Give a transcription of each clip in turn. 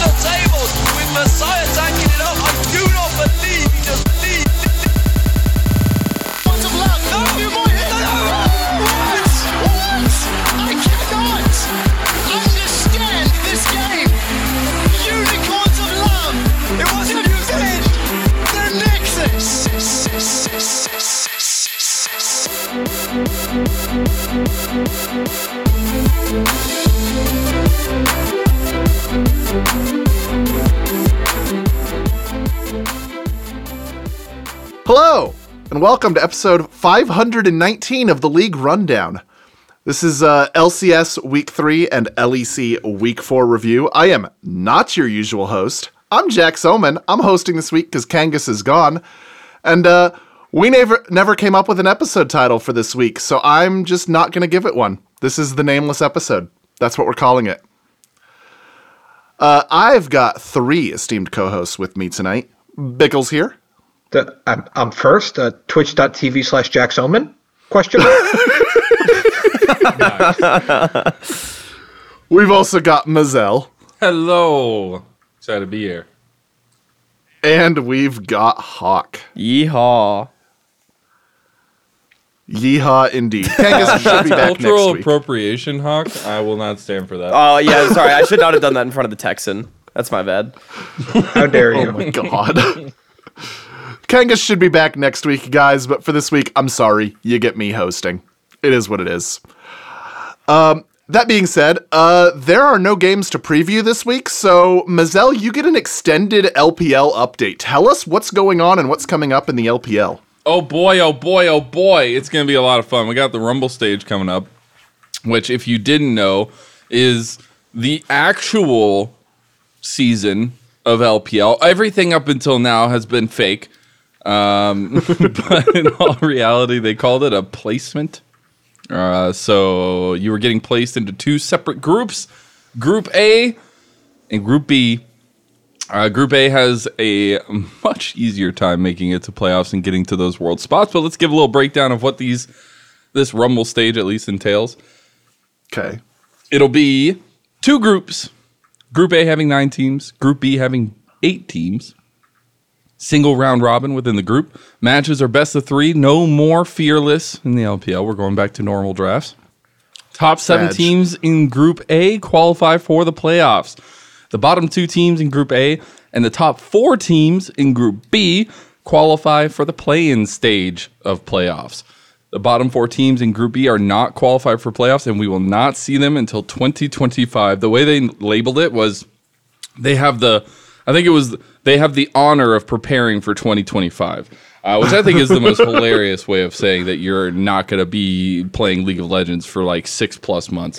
the tables with Messiah tanking it up. I do not believe he just believed. Point of luck. No, you might hit that. What? I cannot understand this game. Unicorns of love. It wasn't you did. The Nexus. Hello, and welcome to episode 519 of the League Rundown. This is LCS Week 3 and LEC Week 4 review. I am not your usual host. I'm Jack Soman. I'm hosting this week because Kangas is gone. And we never came up with an episode title for this week, so I'm just not going to give it one. This is the nameless episode. That's what we're calling it. I've got 3 esteemed co-hosts with me tonight. Bickles here. I'm first. Twitch.tv/Jack Soman? Question. We've also got Mazel. Hello. Excited to be here. And we've got Hawk. Yeehaw. Yeehaw indeed. Kangas should be back next Cultural week. appropriation, Hawk. I will not stand for that. Oh, yeah, sorry. I should not have done that in front of the Texan. That's my bad. How dare you? Oh my god. Kangas should be back next week, guys, but for this week, I'm sorry. You get me hosting. It is what it is. That being said, there are no games to preview this week, so Mazel, you get an extended LPL update. Tell us what's going on and what's coming up in the LPL. Oh boy, oh boy, oh boy. It's going to be a lot of fun. We got the Rumble stage coming up, which, if you didn't know, is the actual season of LPL. Everything up until now has been fake. But in all reality, they called it a placement. So you were getting placed into 2 separate groups, Group A and Group B. Group A has a much easier time making it to playoffs and getting to those world spots. But let's give a little breakdown of what this Rumble stage at least entails. Okay. It'll be 2 groups. Group A having 9 teams. Group B having 8 teams. Single round robin within the group. Matches are best of 3. No more fearless in the LPL. We're going back to normal drafts. Top 7 teams in Group A qualify for the playoffs. The bottom 2 teams in Group A and the top 4 teams in Group B qualify for the play-in stage of playoffs. The bottom 4 teams in Group B are not qualified for playoffs, and we will not see them until 2025. The way they labeled it was they have the honor of preparing for 2025, which I think is the most hilarious way of saying that you're not going to be playing League of Legends for like 6+ months,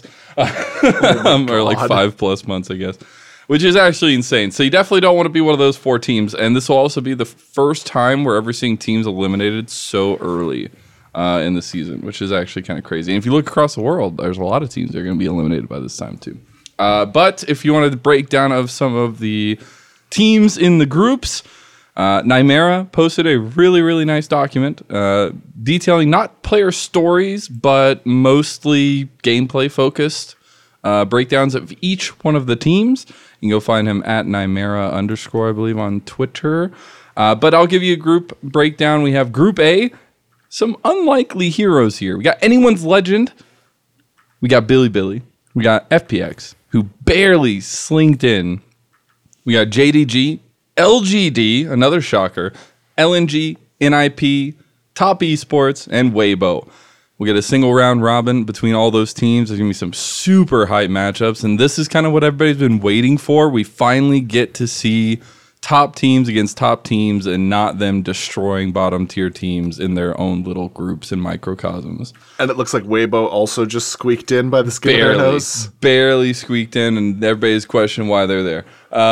or like 5+ months, I guess, which is actually insane. So you definitely don't want to be one of those 4 teams, and this will also be the first time we're ever seeing teams eliminated so early in the season, which is actually kind of crazy. And if you look across the world, there's a lot of teams that are going to be eliminated by this time too. But if you wanted to break down of some of the teams in the groups, Nymera posted a really, really nice document detailing not player stories, but mostly gameplay focused breakdowns of each one of the teams. You can go find him at Nymera _ I believe on Twitter. But I'll give you a group breakdown. We have Group A, some unlikely heroes here. We got Anyone's Legend. We got Billy. We got FPX, who barely slinked in. We got JDG, LGD, another shocker, LNG, NIP, Top Esports, and Weibo. We get a single round robin between all those teams. There's going to be some super hype matchups, and this is kind of what everybody's been waiting for. We finally get to see top teams against top teams and not them destroying bottom tier teams in their own little groups and microcosms. And it looks like Weibo also just squeaked in by the skin of their nose. Barely squeaked in, and everybody's questioning why they're there.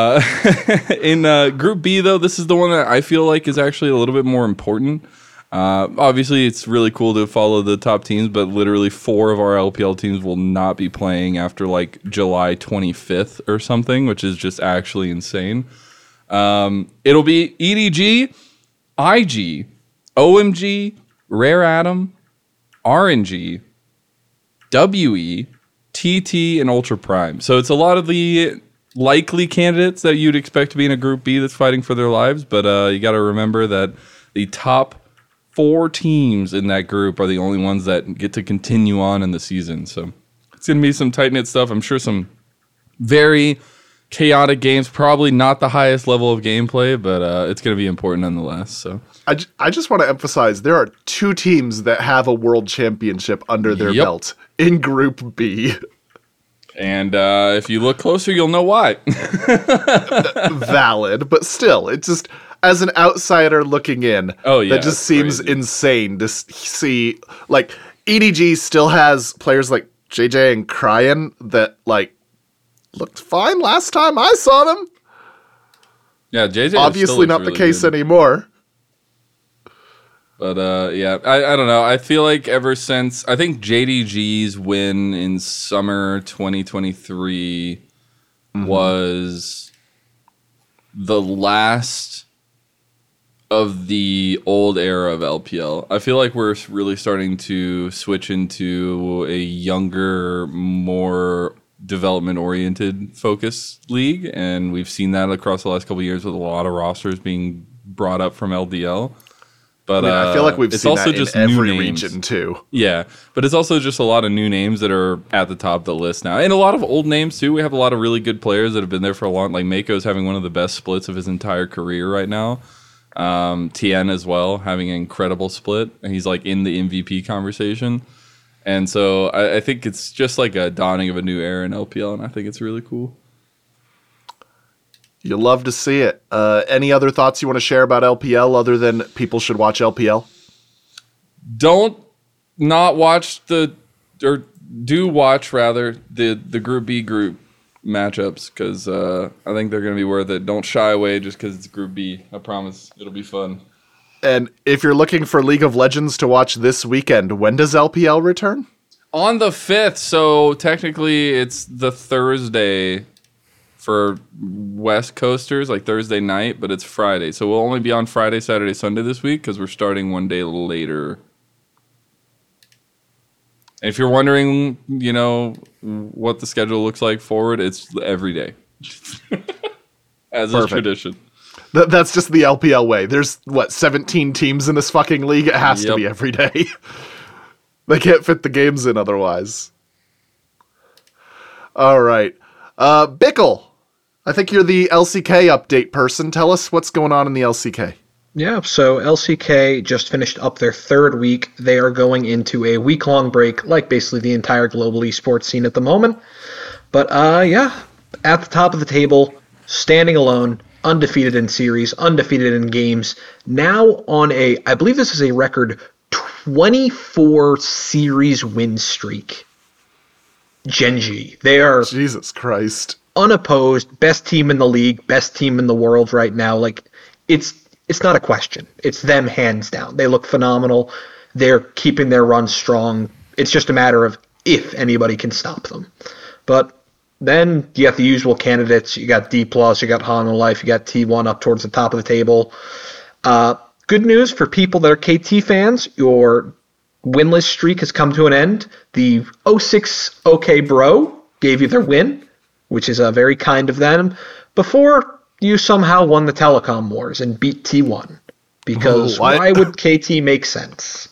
In Group B, though, this is the one that I feel like is actually a little bit more important. Obviously, it's really cool to follow the top teams, but literally 4 of our LPL teams will not be playing after like July 25th or something, which is just actually insane. It'll be EDG, IG, OMG, Rare Atom, RNG, WE, TT, and Ultra Prime. So it's a lot of the likely candidates that you'd expect to be in a Group B that's fighting for their lives. But you got to remember that the top 4 teams in that group are the only ones that get to continue on in the season. So it's going to be some tight-knit stuff. I'm sure some very chaotic games, probably not the highest level of gameplay, but it's going to be important nonetheless. So I just want to emphasize there are 2 teams that have a world championship under their belt in Group B. And if you look closer, you'll know why. Valid, but still, it's just, as an outsider looking in, that just seems crazy. insane to see. Like, EDG still has players like JJ and Cryan that, like, looked fine last time I saw them. Yeah, JJ Obviously not the case anymore. But I don't know. I feel like ever since, I think JDG's win in summer 2023 was the last of the old era of LPL. I feel like we're really starting to switch into a younger, more development-oriented focus league, and we've seen that across the last couple of years with a lot of rosters being brought up from LDL. But I feel like we've it's seen also that just in new every names. region too. Yeah, but it's also just a lot of new names that are at the top of the list now, and a lot of old names too. We have a lot of really good players that have been there for a long. Like Mako's having one of the best splits of his entire career right now. Tien as well, having an incredible split, and he's like in the MVP conversation. And so I think it's just like a dawning of a new era in LPL, and I think it's really cool. You love to see it. Any other thoughts you want to share about LPL other than people should watch LPL? Don't not watch or do watch rather the Group B group matchups, because I think they're going to be worth it. Don't shy away just because it's Group B. I promise it'll be fun. And if you're looking for League of Legends to watch this weekend, when does LPL return? On the 5th, so technically it's the Thursday for West Coasters, like Thursday night, but it's Friday. So we'll only be on Friday, Saturday, Sunday this week because we're starting one day later. And if you're wondering, what the schedule looks like forward, it's every day. As is tradition. That's just the LPL way. There's, 17 teams in this fucking league? It has to be every day. They can't fit the games in otherwise. All right. Bickle, I think you're the LCK update person. Tell us what's going on in the LCK. Yeah, so LCK just finished up their 3rd week. They are going into a week-long break, like basically the entire global esports scene at the moment. But at the top of the table, standing alone, undefeated in series, undefeated in games, now on I believe this is a record 24 series win streak. Gen.G. They are Jesus Christ. Unopposed, best team in the league, best team in the world right now. Like, it's not a question. It's them hands down. They look phenomenal. They're keeping their run strong. It's just a matter of if anybody can stop them. But then you got the usual candidates. You got D+, you got Hanwha, you got T1 up towards the top of the table. Good news for people that are KT fans, your winless streak has come to an end. The 06 OK Bro gave you their win, which is very kind of them, before you somehow won the Telecom Wars and beat T1. Because why would KT make sense?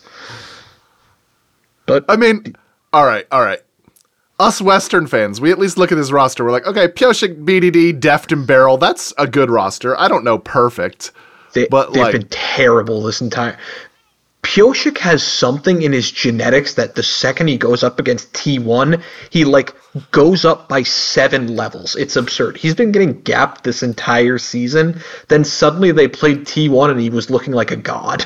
But I mean, all right. Us Western fans, we at least look at this roster. We're like, okay, Pyosik, BDD, Deft, and Barrel, that's a good roster. I don't know perfect. They've been terrible this entire... Pyosik has something in his genetics that the second he goes up against T1, he goes up by 7 levels. It's absurd. He's been getting gapped this entire season. Then suddenly they played T1 and he was looking like a god.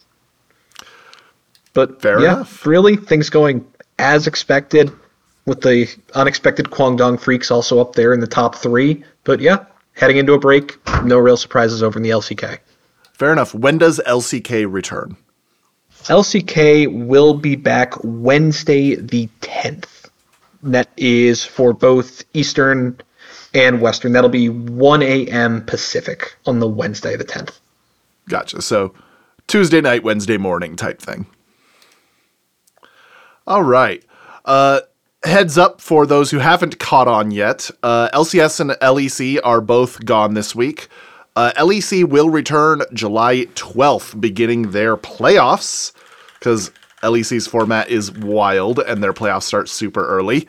But fair enough. Really, things going as expected, with the unexpected Kwangdong Freaks also up there in the top 3. But heading into a break, no real surprises over in the LCK. Fair enough. When does LCK return? LCK will be back Wednesday the 10th. That is for both Eastern and Western. That'll be 1 a.m. Pacific on the Wednesday the 10th. Gotcha. So Tuesday night, Wednesday morning type thing. All right. heads up for those who haven't caught on yet, LCS and LEC are both gone this week. LEC will return July 12th, beginning their playoffs, because LEC's format is wild and their playoffs start super early.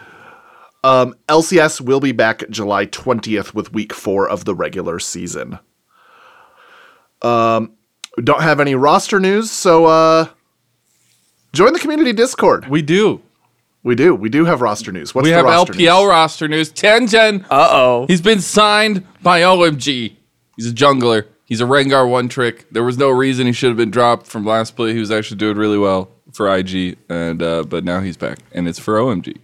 LCS will be back July 20th with week 4 of the regular season. Don't have any roster news, so join the community Discord. We do. We do have roster news. What's We the have roster LPL news? roster news. Tianjin. Uh-oh. He's been signed by OMG. He's a jungler. He's a Rengar one trick. There was no reason he should have been dropped from last split. He was actually doing really well for IG, and but now he's back, and it's for OMG.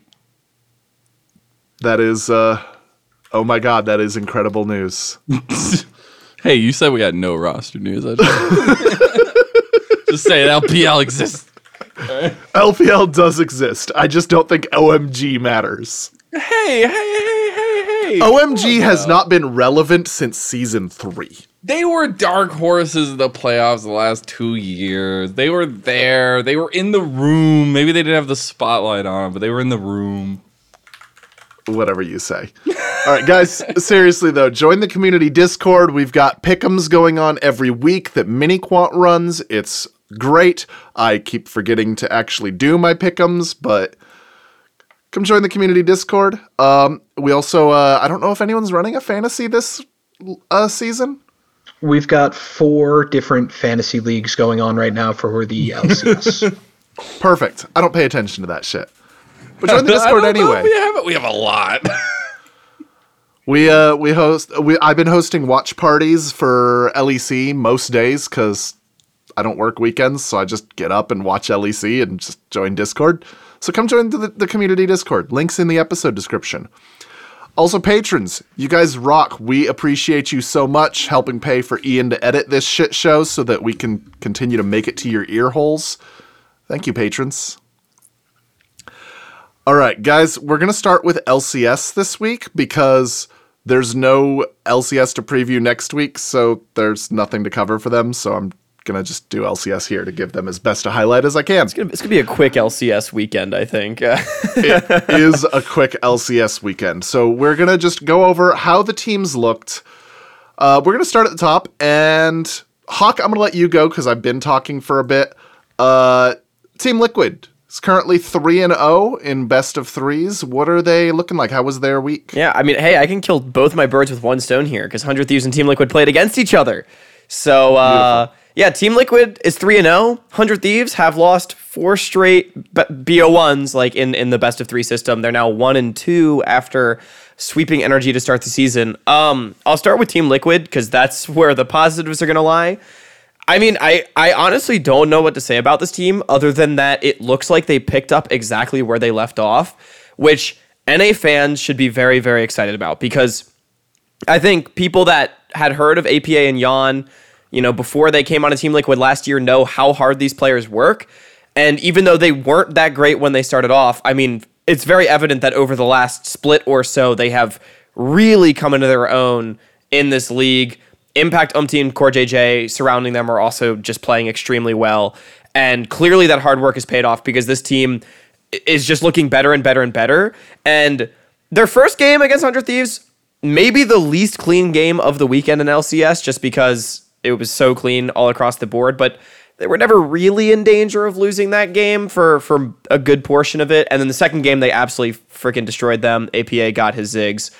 That is, oh my god, that is incredible news. Hey, you said we had no roster news. I just saying LPL exists. LPL does exist. I just don't think OMG matters. Hey. OMG has not been relevant since season 3. They were dark horses in the playoffs the last 2 years. They were there. They were in the room. Maybe they didn't have the spotlight on them, but they were in the room. Whatever you say. All right, guys, seriously though, join the community Discord. We've got pick'ems going on every week that Miniquant runs. It's great. I keep forgetting to actually do my pick'ems, but come join the community Discord. We also, I don't know if anyone's running a fantasy this season. We've got 4 different fantasy leagues going on right now for the LCS. Perfect. I don't pay attention to that shit. But join the Discord anyway. We have a lot. I've been hosting watch parties for LEC most days because I don't work weekends, so I just get up and watch LEC and just join Discord. So come join the community Discord. Links in the episode description. Also, patrons, you guys rock. We appreciate you so much helping pay for Ian to edit this shit show so that we can continue to make it to your ear holes. Thank you, patrons. All right, guys, we're going to start with LCS this week because there's no LCS to preview next week, so there's nothing to cover for them. So I'm going to just do LCS here to give them as best a highlight as I can. It's gonna be a quick LCS weekend, I think. It is a quick LCS weekend. So we're going to just go over how the teams looked. We're going to start at the top, and Hawk, I'm going to let you go because I've been talking for a bit. Team Liquid is currently 3-0 in best of threes. What are they looking like? How was their week? Yeah, I mean, hey, I can kill both my birds with one stone here because 100 Thieves and Team Liquid played against each other. So, yeah, Team Liquid is 3-0. 100 Thieves have lost 4 straight BO1s, like in the best of 3 system. They're now 1-2 after sweeping Energy to start the season. I'll start with Team Liquid because that's where the positives are going to lie. I mean, I honestly don't know what to say about this team other than that it looks like they picked up exactly where they left off, which NA fans should be very, very excited about because I think people that had heard of APA and Yon, before they came on a Team Liquid last year know how hard these players work. And even though they weren't that great when they started off, I mean, it's very evident that over the last split or so, they have really come into their own in this league. Impact, Umti, and Core JJ surrounding them are also just playing extremely well. And clearly that hard work has paid off because this team is just looking better and better and better. And their first game against 100 Thieves, maybe the least clean game of the weekend in LCS, just because it was so clean all across the board. But they were never really in danger of losing that game for a good portion of it. And then the second game, they absolutely freaking destroyed them. APA got his Ziggs.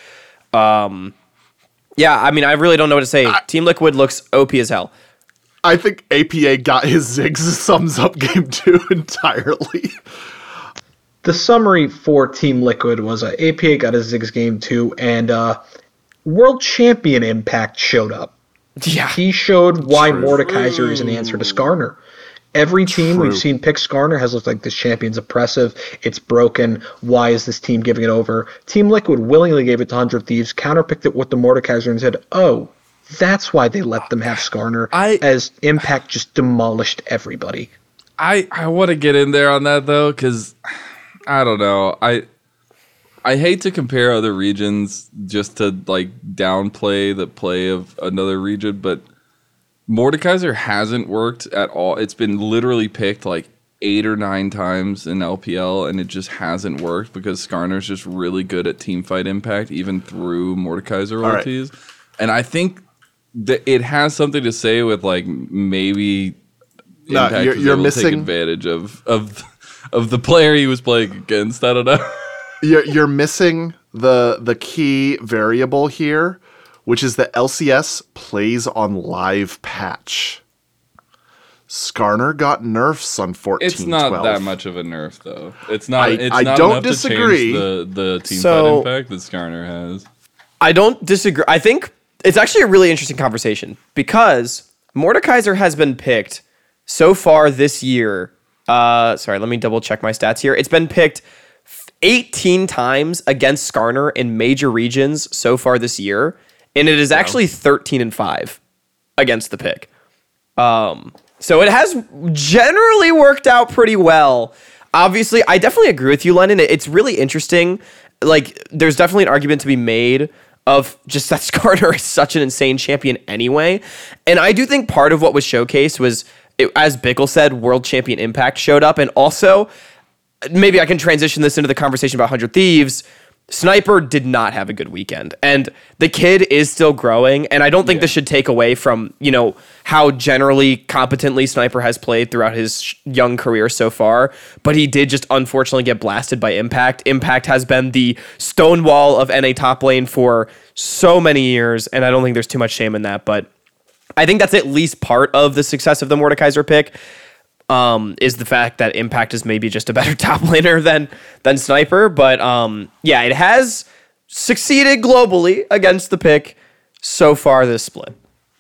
Yeah, I mean, I really don't know what to say. Team Liquid looks OP as hell. I think APA got his Ziggs sums up game 2 entirely. The summary for Team Liquid was APA got his Ziggs game 2, and World Champion Impact showed up. Yeah. He showed why Mordekaiser is an answer to Skarner. Every team we've seen pick Skarner has looked like this champion's oppressive. It's broken. Why is this team giving it over? Team Liquid willingly gave it to 100 Thieves, counterpicked it with the Mordekaiser, and said, oh, that's why they let them have Skarner, as Impact just demolished everybody. I want to get in there on that, though, because, I don't know. I hate to compare other regions just to, downplay the play of another region, but Mordekaiser hasn't worked at all. It's been literally picked 8 or 9 times in LPL, and it just hasn't worked because Skarner's just really good at teamfight impact, even through Mordekaiser All right. ultis. And I think that it has something to say with like maybe No, Impact you're was able to missing- take advantage of the player he was playing against. I don't know. You're missing the key variable here, which is that LCS plays on live patch. Skarner got nerfs on 14. It's not 12. that much of a nerf, though. It's not. It's I not don't enough disagree. to change the team So- fight impact that Skarner has. I don't disagree. I think it's actually a really interesting conversation because Mordekaiser has been picked so far this year. Sorry, let me double check my stats here. It's been picked 18 times against Skarner in major regions so far this year, and it is actually 13-5 against the pick. So it has generally worked out pretty well. Obviously, I definitely agree with you, Lennon. It's really interesting. Like, there's definitely an argument to be made of just that Skarner is such an insane champion anyway. And I do think part of what was showcased was, as Bickle said, World Champion Impact showed up. And also, maybe I can transition this into the conversation about 100 Thieves. Sniper did not have a good weekend, and the kid is still growing, and I don't think this should take away from, how generally competently Sniper has played throughout his young career so far, but he did just unfortunately get blasted by Impact. Impact has been the stonewall of NA top lane for so many years, and I don't think there's too much shame in that, but I think that's at least part of the success of the Mordekaiser pick. Is the fact that Impact is maybe just a better top laner than Sniper. But it has succeeded globally against the pick so far this split.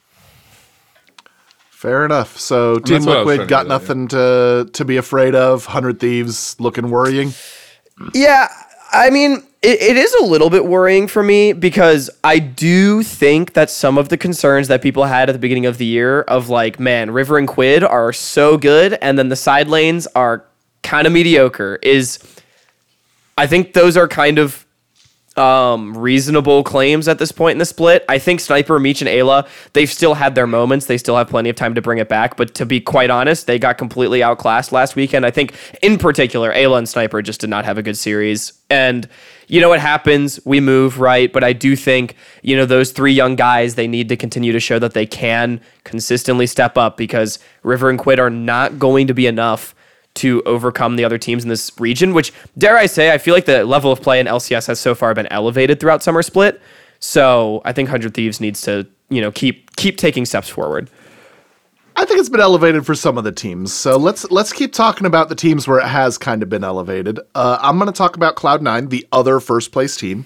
Fair enough. So Team that's what I was Liquid trying to got do, nothing to be afraid of. 100 Thieves looking worrying. Yeah, I mean, it is a little bit worrying for me because I do think that some of the concerns that people had at the beginning of the year of like, man, River and Quid are so good and then the side lanes are kind of mediocre I think those are kind of reasonable claims at this point in the split. I think Sniper, Meech, and Ayla, they've still had their moments. They still have plenty of time to bring it back. But to be quite honest, they got completely outclassed last weekend. I think, in particular, Ayla and Sniper just did not have a good series. And you know what happens? We move, right? But I do think, those 3 young guys, they need to continue to show that they can consistently step up because River and Quid are not going to be enough to overcome the other teams in this region, which, dare I say, I feel like the level of play in LCS has so far been elevated throughout Summer Split. So I think 100 Thieves needs to, keep taking steps forward. I think it's been elevated for some of the teams. So let's keep talking about the teams where it has kind of been elevated. I'm going to talk about Cloud9, the other first place team.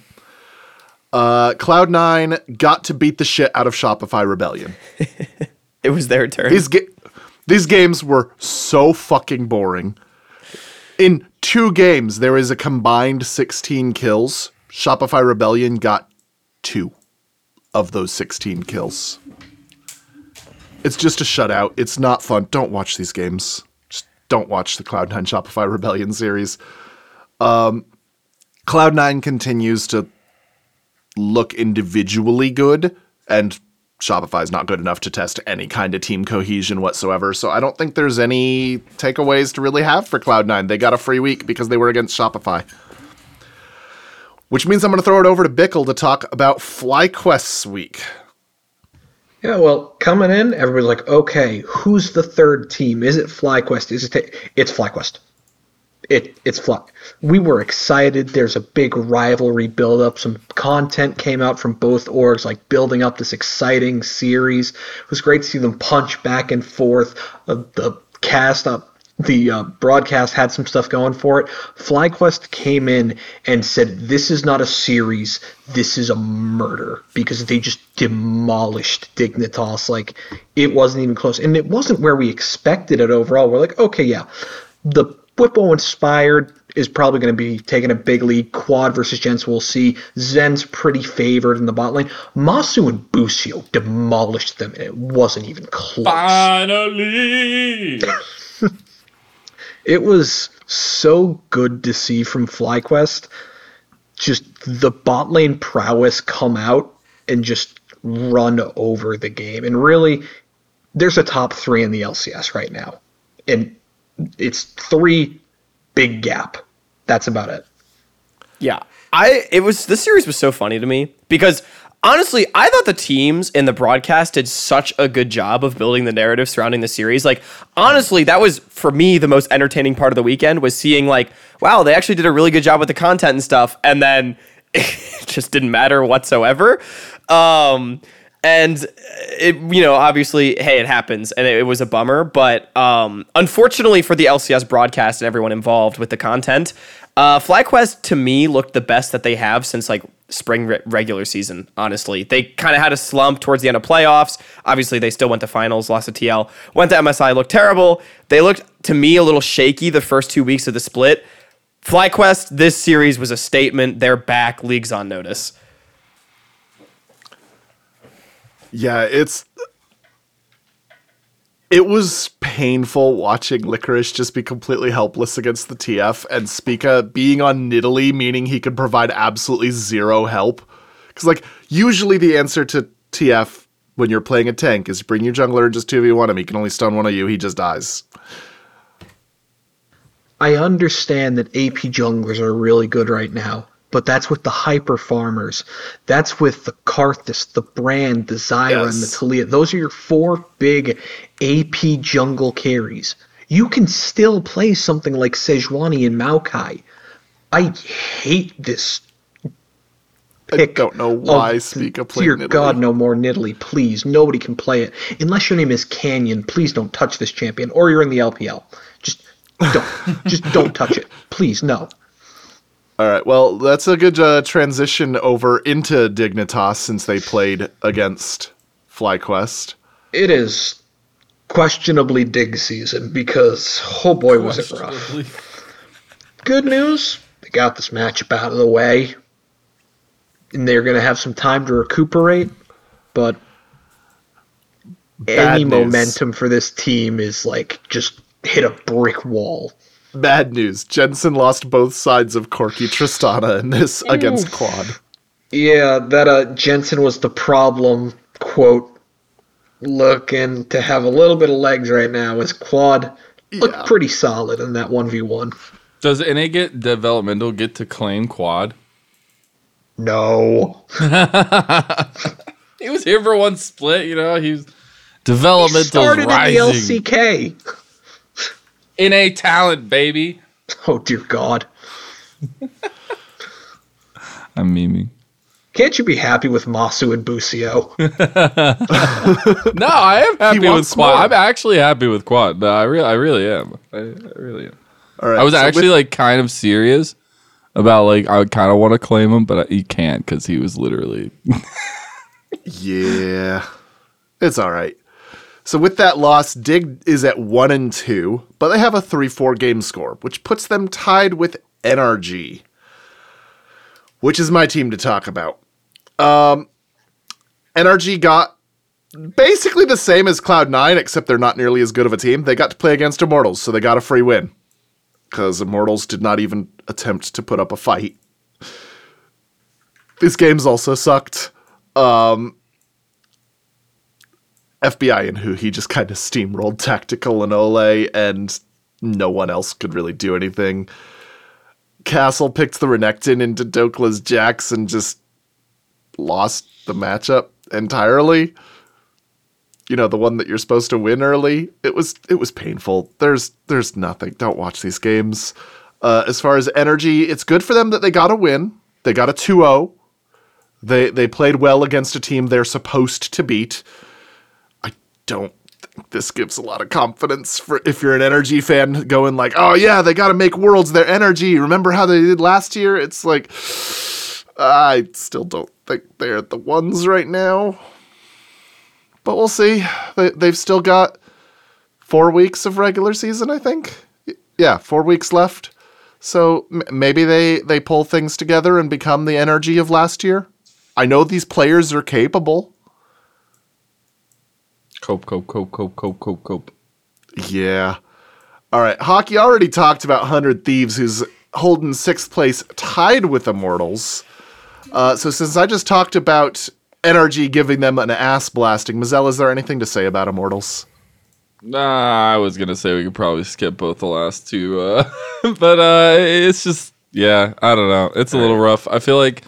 Cloud9 got to beat the shit out of Shopify Rebellion. It was their turn. These games were so fucking boring. In 2 games, there is a combined 16 kills. Shopify Rebellion got 2 of those 16 kills. It's just a shutout. It's not fun. Don't watch these games. Just don't watch the Cloud9 Shopify Rebellion series. Cloud9 continues to look individually good, and Shopify is not good enough to test any kind of team cohesion whatsoever, so I don't think there's any takeaways to really have for Cloud9. They got a free week because they were against Shopify. Which means I'm going to throw it over to Bickle to talk about FlyQuest's week. Yeah, well, coming in, everybody's like, okay, who's the third team? Is it FlyQuest? It's FlyQuest. It's Fly. We were excited. There's a big rivalry build-up. Some content came out from both orgs, like building up this exciting series. It was great to see them punch back and forth. The broadcast had some stuff going for it. FlyQuest came in and said, this is not a series, this is a murder, because they just demolished Dignitas. Like, it wasn't even close. And it wasn't where we expected it overall. We're like, okay, yeah, the Whippo Inspired is probably going to be taking a big lead. Quad versus Jens, we'll see. Zen's pretty favored in the bot lane. Masu and Busio demolished them, and it wasn't even close. Finally! It was so good to see from FlyQuest, just the bot lane prowess come out and just run over the game. And really, there's a top 3 in the LCS right now. And It's 3 big gap. That's about it. Yeah. This series was so funny to me because honestly, I thought the teams in the broadcast did such a good job of building the narrative surrounding the series. Like, honestly, that was, for me, the most entertaining part of the weekend was seeing, like, wow, they actually did a really good job with the content and stuff, and then it just didn't matter whatsoever. And it, obviously, hey, it happens, and it was a bummer, but unfortunately for the LCS broadcast and everyone involved with the content, FlyQuest, to me, looked the best that they have since, like, spring regular season, honestly. They kind of had a slump towards the end of playoffs. Obviously, they still went to finals, lost to TL. Went to MSI, looked terrible. They looked, to me, a little shaky the first 2 weeks of the split. FlyQuest, this series was a statement. They're back. League's on notice. Yeah, it was painful watching Licorice just be completely helpless against the TF and Spica being on Nidalee, meaning he could provide absolutely zero help. Because, like, usually the answer to TF when you're playing a tank is bring your jungler and just 2v1 him. He can only stun one of you. He just dies. I understand that AP junglers are really good right now, but that's with the hyper farmers. That's with the Karthus, the Brand, the Zyra, and the Taliyah. Those are your 4 big AP jungle carries. You can still play something like Sejuani and Maokai. I hate this pick. I don't know why Spica played Dear Nidalee. God, no more Nidalee, please. Nobody can play it. Unless your name is Canyon, please don't touch this champion. Or you're in the LPL. Just don't touch it. Please, no. All right, well, that's a good transition over into Dignitas since they played against FlyQuest. It is questionably dig season because, oh boy, was it rough. Good news, they got this matchup out of the way, and they're going to have some time to recuperate, but any momentum for this team is like just hit a brick wall. Bad news. Jensen lost both sides of Corki Tristana in this against Quad. Yeah, that Jensen was the problem, quote, looking to have a little bit of legs right now as Quad looked pretty solid in that 1v1. Does NA Developmental get to claim Quad? No. He was here for one split, he's Developmental started rising. in the LCK. NA talent, baby. Oh, dear God. I'm memeing. Can't you be happy with Masu and Busio? No, I am happy with wants Quad. more. I'm actually happy with Quad. No, I really am. I really am. All right, I was so actually like kind of serious about like I would kind of want to claim him, but you can't because he was literally. Yeah, it's all right. So with that loss, Dig is at 1-2, but they have a 3-4 game score, which puts them tied with NRG, which is my team to talk about. NRG got basically the same as Cloud9, except they're not nearly as good of a team. They got to play against Immortals, so they got a free win, because Immortals did not even attempt to put up a fight. These games also sucked. FBI and who he just kind of steamrolled Tactical and Ole, and no one else could really do anything. Castle picked the Renekton into Dokla's Jax and just lost the matchup entirely. The one that you're supposed to win early. It was painful. There's nothing. Don't watch these games. As far as energy, it's good for them that they got a win. They got a 2-0. They played well against a team they're supposed to beat. Don't think this gives a lot of confidence for if you're an energy fan going like, oh yeah, they got to make Worlds their energy. Remember how they did last year? It's like, I still don't think they're the ones right now. But we'll see. They've still got 4 weeks of regular season, I think. Yeah, 4 weeks left. So maybe they pull things together and become the energy of last year. I know these players are capable. Cope. Yeah. All right. Hockey already talked about 100 Thieves, who's holding 6th place tied with Immortals. So since I just talked about NRG giving them an ass blasting, Mazel, is there anything to say about Immortals? Nah, I was gonna say we could probably skip both the last two, but it's just I don't know. It's a little rough. I feel like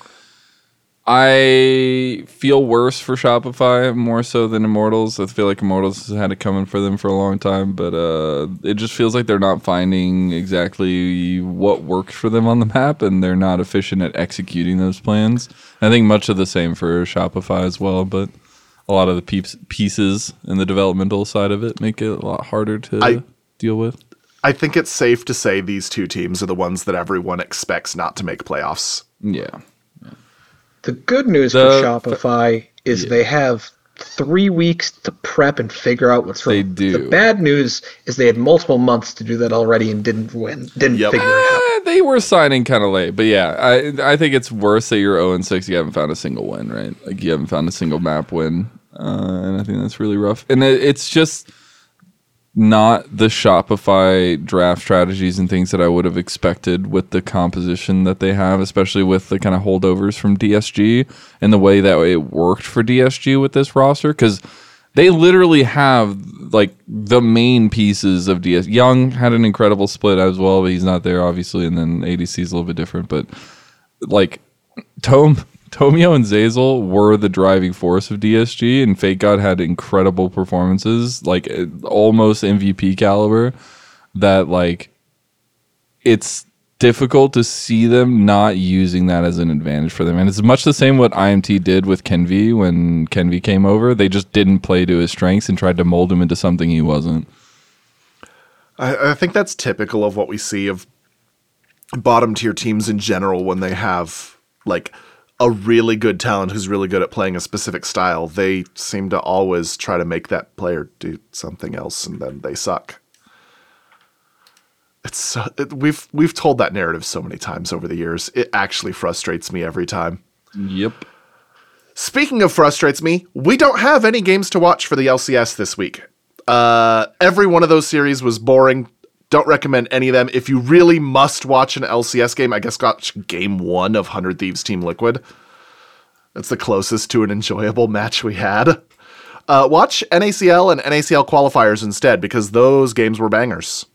I feel worse for Shopify more so than Immortals. I feel like Immortals has had it coming for them for a long time, but it just feels like they're not finding exactly what works for them on the map, and they're not efficient at executing those plans. I think much of the same for Shopify as well, but a lot of the pieces in the developmental side of it make it a lot harder to deal with. I think it's safe to say these two teams are the ones that everyone expects not to make playoffs. Yeah. The good news for Shopify is they have 3 weeks to prep and figure out what's wrong. They do. The bad news is they had multiple months to do that already and didn't figure it out. They were signing kind of late, but yeah, I think it's worse that you're 0-6. You haven't found a single win, right? Like you haven't found a single map win, and I think that's really rough. And it's just not the Shopify draft strategies and things that I would have expected with the composition that they have, especially with the kind of holdovers from DSG and the way that it worked for DSG with this roster, because they literally have like the main pieces of DS. Young had an incredible split as well, but he's not there obviously, and then ADC is a little bit different, but like Tomio and Zeyzal were the driving force of DSG, and Fake God had incredible performances, like almost MVP caliber, that like it's difficult to see them not using that as an advantage for them. And it's much the same what IMT did with Kenvi when Kenvi came over. They just didn't play to his strengths and tried to mold him into something he wasn't. I think that's typical of what we see of bottom tier teams in general when they have like a really good talent who's really good at playing a specific style. They seem to always try to make that player do something else, and then they suck. We've told that narrative so many times over the years. It actually frustrates me every time. Yep. Speaking of frustrates me, we don't have any games to watch for the LCS this week. Every one of those series was boring. Don't recommend any of them. If you really must watch an LCS game, I guess watch Game 1 of 100 Thieves Team Liquid. That's the closest to an enjoyable match we had. Watch NACL and NACL qualifiers instead, because those games were bangers.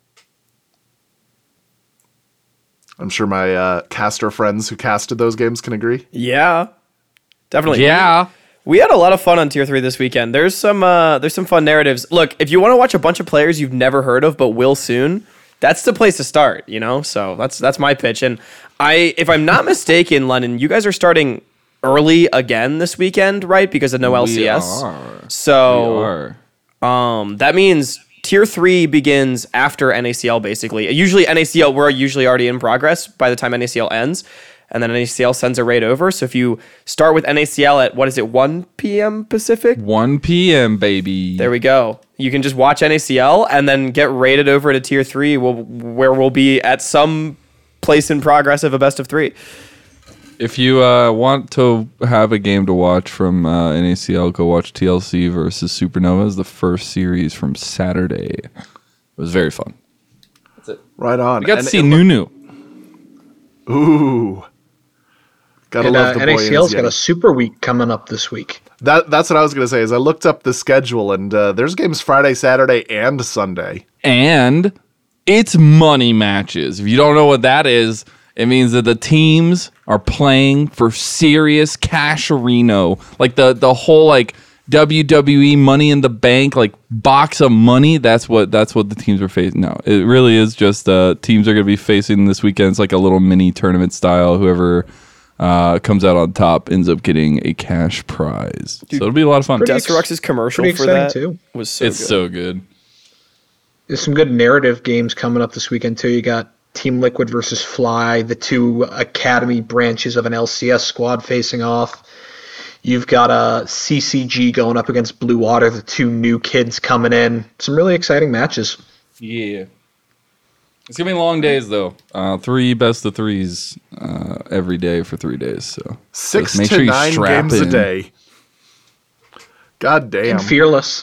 I'm sure my caster friends who casted those games can agree. Yeah, definitely. Yeah. We had a lot of fun on Tier 3 this weekend. There's some fun narratives. Look, if you want to watch a bunch of players you've never heard of but will soon, that's the place to start, you know? So that's my pitch. And if I'm not mistaken, London, you guys are starting early again this weekend, right? Because of no LCS. We are. So that means Tier 3 begins after NACL, basically. Usually NACL, we're usually already in progress by the time NACL ends. And then NACL sends a raid over. So if you start with NACL at, 1 p.m. Pacific? 1 p.m., baby. There we go. You can just watch NACL and then get raided over to Tier 3, where we'll be at some place in progress of a best of 3. If you want to have a game to watch from NACL, go watch TLC versus Supernovas, the first series from Saturday. It was very fun. That's it. Right on. We got to see Nunu. Ooh. Gotta love the boy NACL's got a super week coming up this week. That's what I was going to say, is I looked up the schedule, and there's games Friday, Saturday, and Sunday. And it's money matches. If you don't know what that is, it means that the teams are playing for serious casherino. Like the whole like WWE Money in the Bank, like box of money. That's what the teams are facing. No, it really is just teams are going to be facing this weekend. It's like a little mini tournament style. Whoever comes out on top ends up getting a cash prize. So it'll be a lot of fun. Destrux's commercial for that too was so it's good. So good. There's some good narrative games coming up this weekend too. You got Team Liquid versus Fly, the two academy branches of an LCS squad facing off. You've got a CCG going up against Blue Water, the two new kids coming in. Some really exciting matches. Yeah. It's going to be long days, though. 3 best of 3s every day for 3 days. So 6 to 9 games a day. God damn. And Fearless.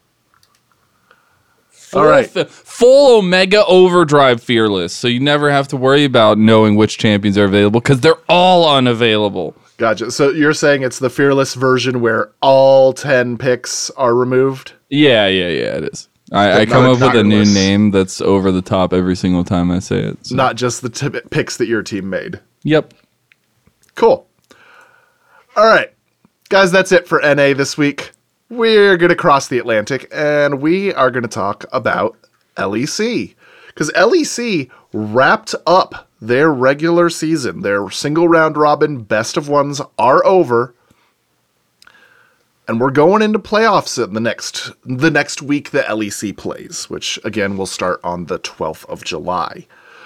All right. Full Omega Overdrive Fearless. So you never have to worry about knowing which champions are available because they're all unavailable. Gotcha. So you're saying it's the Fearless version where all 10 picks are removed? Yeah, it is. I come not up with a new regardless. name that's over the top every single time I say it. So. Not just the picks that your team made. Yep. Cool. All right. Guys, that's it for NA this week. We're going to cross the Atlantic, and we are going to talk about LEC. Because LEC wrapped up their regular season. Their single round robin best of ones are over. And we're going into playoffs in the next week that LEC plays, which again will start on the 12th of July.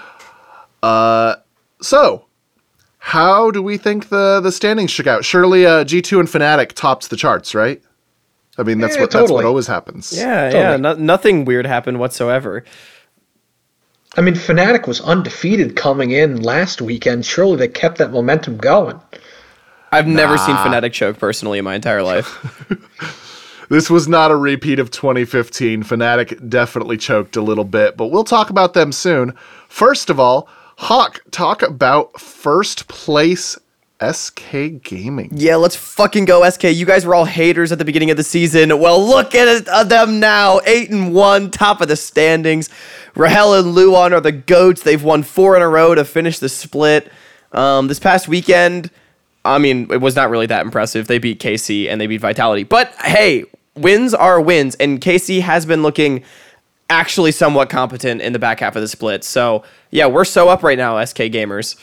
So how do we think the standings shook out? Surely G2 and Fnatic topped the charts, right? I mean, that's what totally. always happens. Yeah, Totally. nothing weird happened whatsoever. I mean, Fnatic was undefeated coming in last weekend. Surely they kept that momentum going. I've never seen Fnatic choke personally in my entire life. This was not a repeat of 2015. Fnatic definitely choked a little bit, but we'll talk about them soon. First of all, Hawk, talk about first place SK Gaming. Yeah, let's fucking go, SK. You guys were all haters at the beginning of the season. Well, look at them now. 8-1, top of the standings. Rahel and Luon are the GOATs. They've won 4 in a row to finish the split. This past weekend, I mean, it was not really that impressive. They beat KC and they beat Vitality. But hey, wins are wins. And KC has been looking actually somewhat competent in the back half of the split. So yeah, we're so up right now, SK Gamers.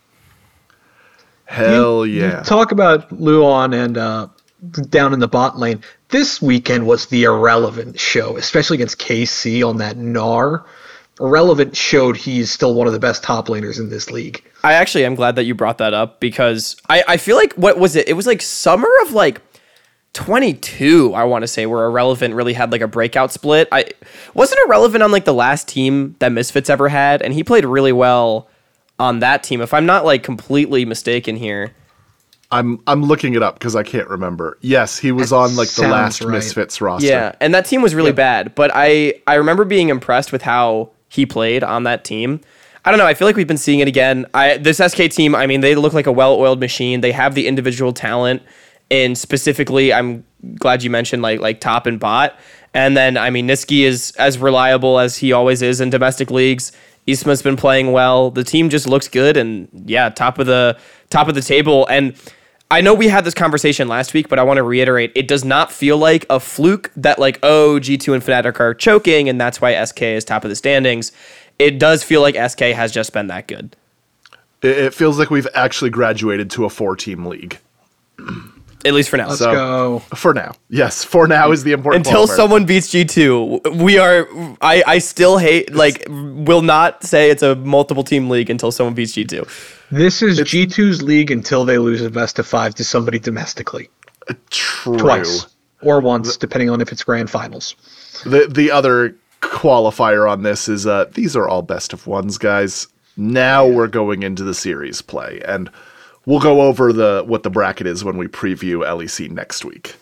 Hell You yeah. talk about Luon and down in the bot lane. This weekend was the Irrelevant show, especially against KC on that Gnar. Irrelevant showed he's still one of the best top laners in this league. I actually am glad that you brought that up because I feel like, what was it? It was like summer of like 22, I want to say, where Irrelevant really had like a breakout split. I wasn't Irrelevant on like the last team that Misfits ever had, and he played really well on that team, if I'm not like completely mistaken here. I'm looking it up because I can't remember. Yes, he was on like the sounds last right. Misfits roster. Yeah, and that team was really bad, but I remember being impressed with how he played on that team. I don't know, I feel like we've been seeing it again. This SK team, I mean, they look like a well-oiled machine. They have the individual talent, and specifically, I'm glad you mentioned like top and bot. And then, I mean, Niski is as reliable as he always is in domestic leagues. Isma's been playing well. The team just looks good, and yeah, top of the table. And I know we had this conversation last week, but I want to reiterate, it does not feel like a fluke that like, oh, G2 and Fnatic are choking, and that's why SK is top of the standings. It does feel like SK has just been that good. It feels like we've actually graduated to a 4-team league. At least for now. Let's go. For now. Yes, for now is the important Until qualifier. someone beats G2, we are. I still hate, like, will not say it's a multiple team league until someone beats G2. This is G2's league until they lose a best of 5 to somebody domestically. True. Twice. Or once, depending on if it's grand finals. The other qualifier on this is these are all best of ones, guys. Now we're going into the series play, and we'll go over what the bracket is when we preview LEC next week.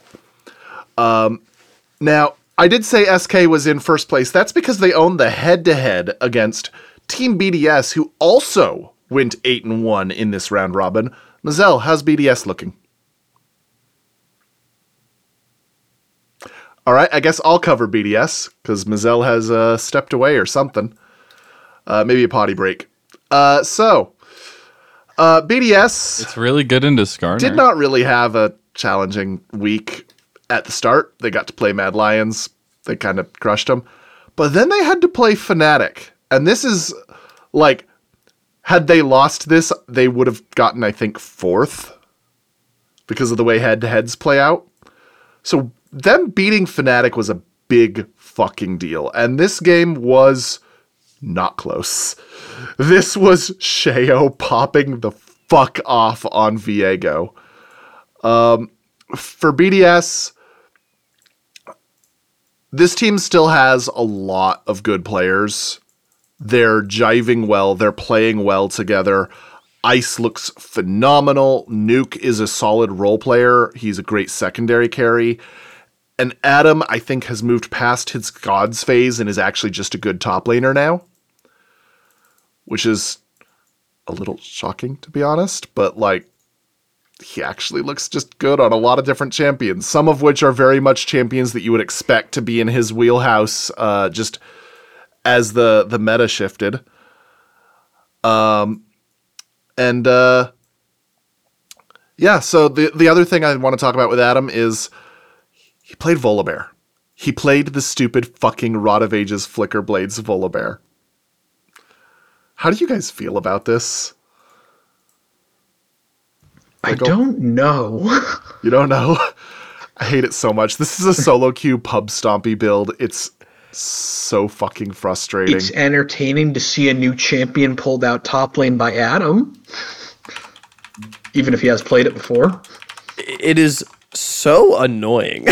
Now, I did say SK was in first place. That's because they own the head-to-head against Team BDS, who also went 8-1 in this round robin. Mazel, how's BDS looking? All right, I guess I'll cover BDS, because Mazel has stepped away or something. Maybe a potty break. BDS It's really good into Skarner. did not really have a challenging week at the start. They got to play Mad Lions. They kind of crushed them. But then they had to play Fnatic. And this is, like, had they lost this, they would have gotten, I think, 4th. Because of the way head-to-heads play out. So them beating Fnatic was a big fucking deal. And this game was not close. This was Sheo popping the fuck off on Viego. For BDS, this team still has a lot of good players. They're jiving well. They're playing well together. Ice looks phenomenal. Nuke is a solid role player. He's a great secondary carry. And Adam, I think, has moved past his gods phase and is actually just a good top laner now. Which is a little shocking, to be honest. But, like, he actually looks just good on a lot of different champions, some of which are very much champions that you would expect to be in his wheelhouse, just as the meta shifted. So the other thing I want to talk about with Adam is he played Volibear. He played the stupid fucking Rod of Ages Flicker Blades Volibear. How do you guys feel about this? I don't know. You don't know? I hate it so much. This is a solo queue pub stompy build. It's so fucking frustrating. It's entertaining to see a new champion pulled out top lane by Adam. Even if he has played it before. It is so annoying.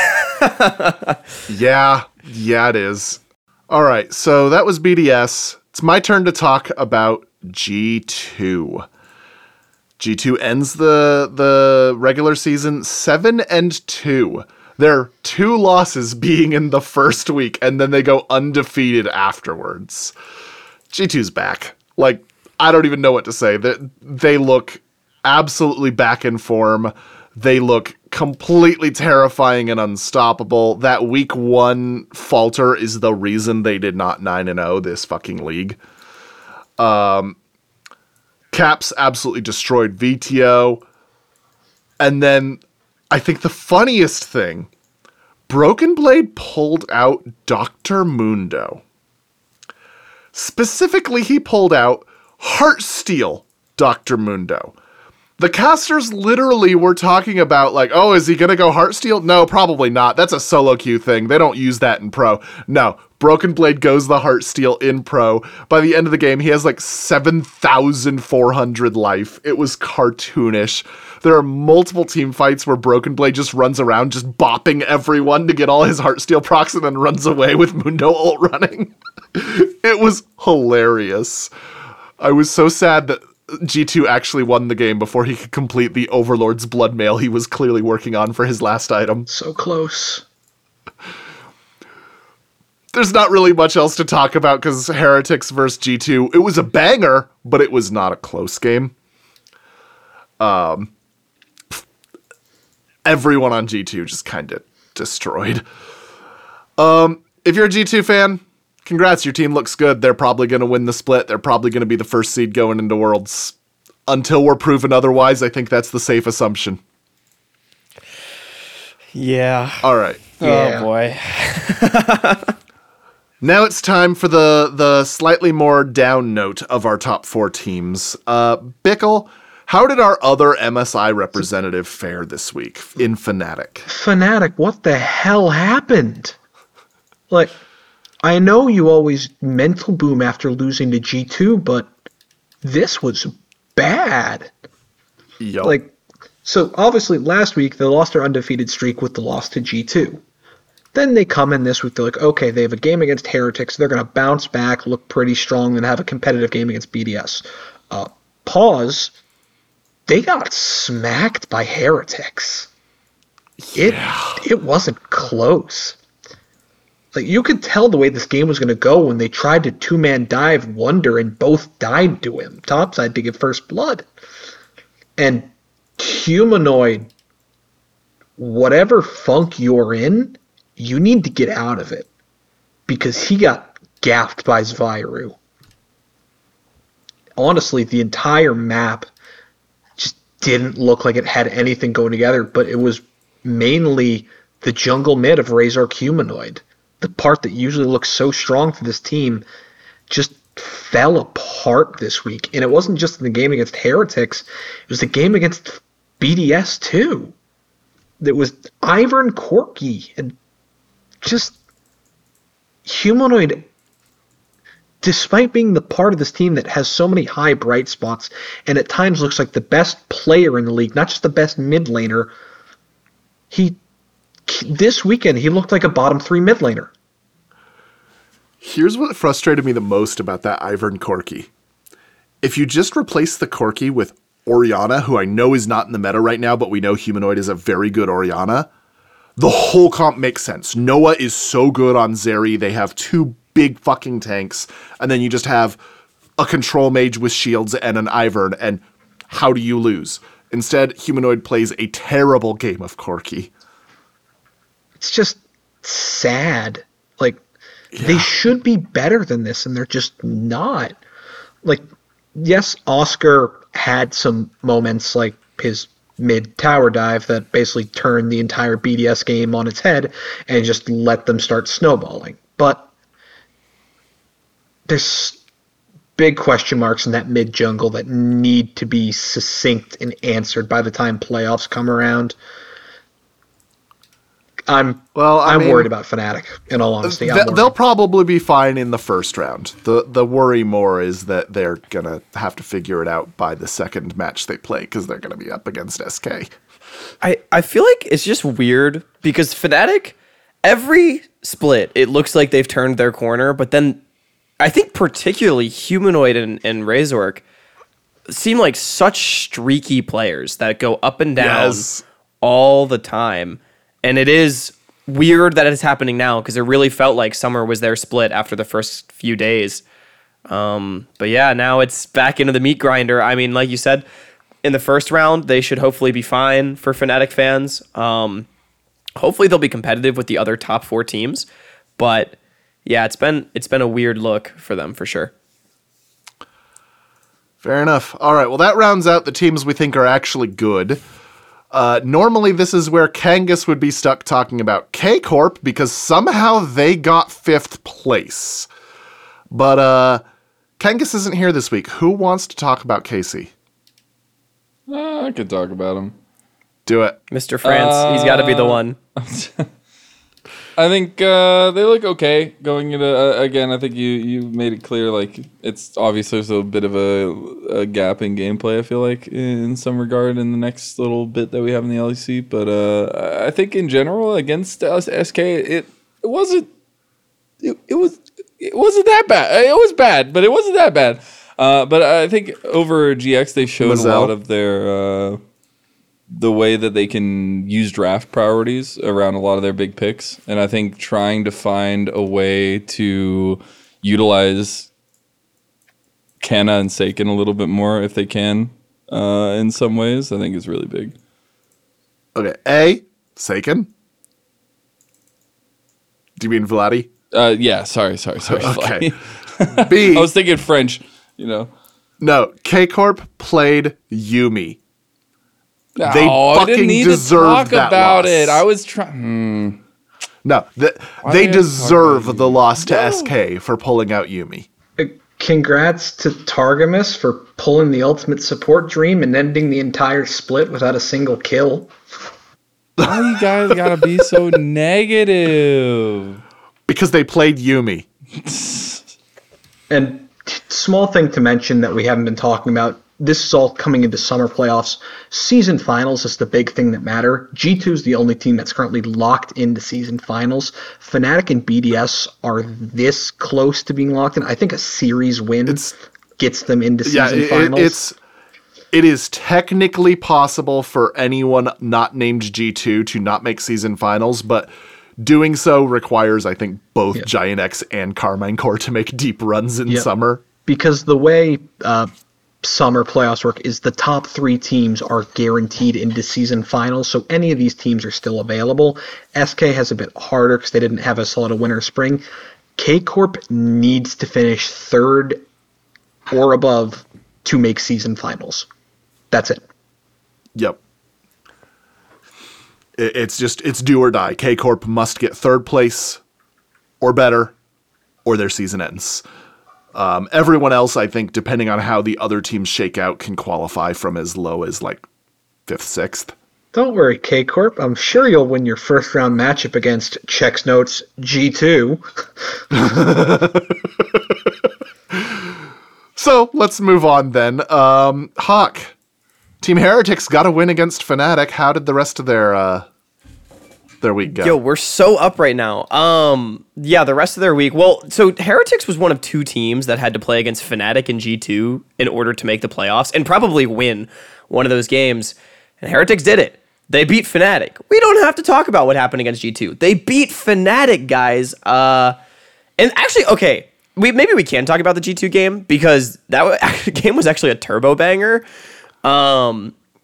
Yeah, it is. All right, so that was BDS. It's my turn to talk about G2. G2 ends the regular season 7-2. Their 2 losses being in the first week, and then they go undefeated afterwards. G2's back. Like, I don't even know what to say. They look absolutely back in form. They look completely terrifying and unstoppable. That week 1 falter is the reason they did not 9-0 this fucking league. Caps absolutely destroyed VTO. And then I think the funniest thing, Broken Blade pulled out Dr. Mundo. Specifically, he pulled out Heartsteel Dr. Mundo. The casters literally were talking about, like, oh, is he going to go Heartsteel? No, probably not. That's a solo queue thing. They don't use that in pro. No, Broken Blade goes the Heartsteel in pro. By the end of the game, he has like 7,400 life. It was cartoonish. There are multiple team fights where Broken Blade just runs around just bopping everyone to get all his Heartsteel procs and then runs away with Mundo ult running. It was hilarious. I was so sad that G2 actually won the game before he could complete the Overlord's Blood Mail he was clearly working on for his last item. So close. There's not really much else to talk about because Heretics versus G2, it was a banger, but it was not a close game. Everyone on G2 just kind of destroyed. If you're a G2 fan, congrats, your team looks good. They're probably going to win the split. They're probably going to be the first seed going into Worlds. Until we're proven otherwise, I think that's the safe assumption. Yeah. All right. Yeah. Oh, boy. Now it's time for the slightly more down note of our top 4 teams. Bickle, how did our other MSI representative fare this week in Fnatic? Fnatic, what the hell happened? Like, I know you always mental boom after losing to G2, but this was bad. Yup. Like, so obviously last week they lost their undefeated streak with the loss to G2. Then they come in this week, they're like, okay, they have a game against Heretics, they're going to bounce back, look pretty strong, and have a competitive game against BDS. Pause. They got smacked by Heretics. It wasn't close. Like, you could tell the way this game was going to go when they tried to 2-man dive Wonder and both died to him. Topside to get first blood. And Humanoid, whatever funk you're in, you need to get out of it. Because he got gaffed by Zviru. Honestly, the entire map just didn't look like it had anything going together, but it was mainly the jungle mid of Razor Humanoid. The part that usually looks so strong for this team just fell apart this week. And it wasn't just in the game against Heretics. It was the game against BDS too. It was Ivern and Corki. And just Humanoid, despite being the part of this team that has so many high bright spots and at times looks like the best player in the league, not just the best mid laner, this weekend, he looked like a bottom 3 mid laner. Here's what frustrated me the most about that Ivern Corki. If you just replace the Corki with Orianna, who I know is not in the meta right now, but we know Humanoid is a very good Orianna, the whole comp makes sense. Noah is so good on Zeri. They have 2 big fucking tanks, and then you just have a control mage with shields and an Ivern, and how do you lose? Instead, Humanoid plays a terrible game of Corki. It's just sad. Like, they should be better than this, and they're just not. Like, yes, Oscar had some moments like his mid-tower dive that basically turned the entire BDS game on its head and just let them start snowballing. But there's big question marks in that mid-jungle that need to be succinct and answered by the time playoffs come around. I'm worried about Fnatic, in all honesty. They'll probably be fine in the first round. The worry more is that they're going to have to figure it out by the second match they play because they're going to be up against SK. I feel like it's just weird because Fnatic, every split, it looks like they've turned their corner, but then I think particularly Humanoid and Razork seem like such streaky players that go up and down all the time. And it is weird that it's happening now because it really felt like summer was their split after the first few days. But yeah, now it's back into the meat grinder. I mean, like you said, in the first round, they should hopefully be fine for Fnatic fans. Hopefully they'll be competitive with the other top 4 teams. But yeah, it's been a weird look for them for sure. Fair enough. All right, well, that rounds out the teams we think are actually good. Normally, this is where Kangas would be stuck talking about K-Corp because somehow they got 5th place. But Kangas isn't here this week. Who wants to talk about KC? I could talk about him. Do it. Mr. France, he's got to be the one. I think they look okay going into again. I think you made it clear. Like it's obviously there's a bit of a gap in gameplay. I feel like in some regard in the next little bit that we have in the LEC. But I think in general against SK, it wasn't that bad. It was bad, but it wasn't that bad. But I think over GX they showed a lot of their. The way that they can use draft priorities around a lot of their big picks. And I think trying to find a way to utilize Kanna and Seiken a little bit more if they can in some ways, I think is really big. Okay, A, Seiken. Do you mean Vladi? Yeah, sorry. Okay. B. I was thinking French, you know. No, K-Corp played Yuumi. They I didn't need to talk about loss. it. I was trying. No, they deserve the loss to SK for pulling out Yuumi. Congrats to Targamas for pulling the ultimate support dream and ending the entire split without a single kill. Why you guys gotta be so negative? Because they played Yuumi. And small thing to mention that we haven't been talking about. This is all coming into summer playoffs. Season finals is the big thing that matter. G2 is the only team that's currently locked into season finals. Fnatic and BDS are this close to being locked in. I think a series win gets them into season finals. It is technically possible for anyone not named G2 to not make season finals, but doing so requires, I think, both Giant X and Carmine Core to make deep runs in summer. Because the way summer playoffs work is the top 3 teams are guaranteed into season finals, so any of these teams are still available. SK has a bit harder because they didn't have a solid winter spring. K-Corp needs to finish 3rd or above to make season finals. That's it. Yep. It's do or die. K-Corp must get 3rd place or better, or their season ends. Everyone else, I think, depending on how the other teams shake out, can qualify from as low as like 5th, 6th. Don't worry, K-Corp. I'm sure you'll win your first round matchup against Chex Notes G2. So let's move on then. Hawk, Team Heretics got a win against Fnatic. How did the rest of their week go? Yo, we're so up right now. Yeah, the rest of their week. Well, so Heretics was one of 2 teams that had to play against Fnatic and G2 in order to make the playoffs and probably win one of those games. And Heretics did it. They beat Fnatic. We don't have to talk about what happened against G2. They beat Fnatic, guys. And actually, okay, maybe we can talk about the G2 game because that game was actually a turbo banger.